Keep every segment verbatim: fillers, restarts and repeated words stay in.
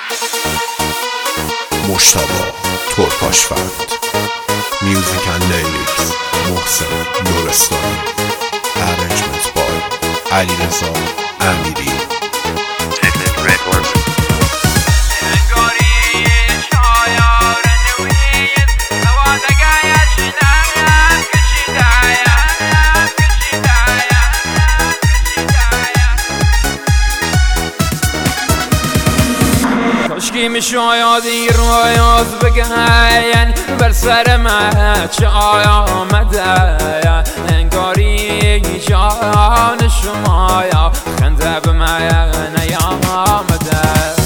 مجتبی ترکاشفند. میوزیک اند لیریکس محسن نورستانی. ارنجمنت بای علیرضا امیری. کاشکی میشاید این رویات بگن بر سر من چه آمده، انگاری جان شما یا خنده به من نیامده،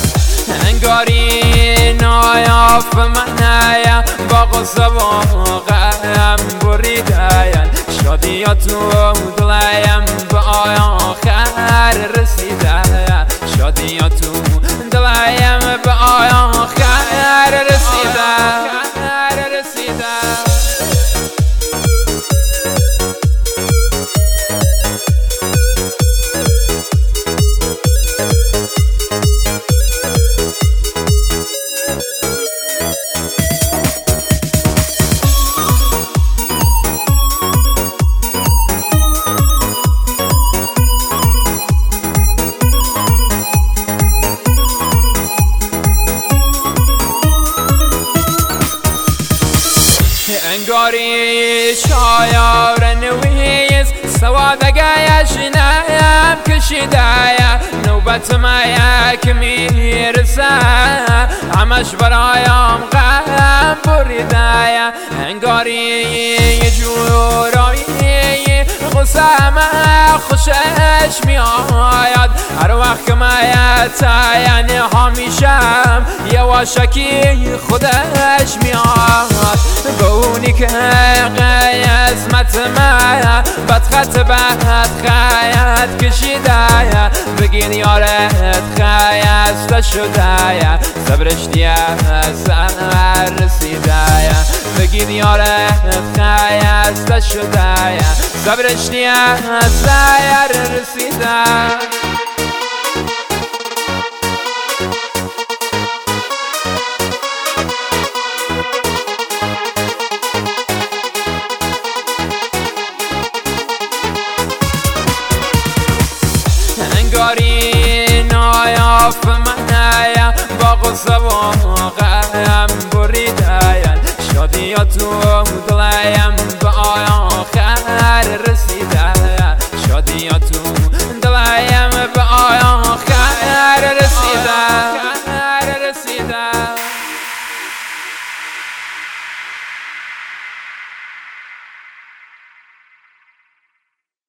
انگاری نایاف من با غصه و غم بریده، شادیات و دلیم به آخر رسیده، شادیات و دلیم به آخر رسیده. انگاری شایار نویز سوادگیش نیم کشیده، نوبت ما که میرسه همش برایم غم بریده، انگاری یه جورایی غصه ما خوشش میآید، هر وقت که ما تاین همیشم یواشکی خودش میآید، به اونی که قسمت من بدخط بدخیت کشیده، بگین یارت خیسته شده، صبرش دیه سر رسیده، بگین یارت خیسته شده، صبرش دیه سر رسیده. انگاری نایاف من با غصه و غم بریده، شادیات و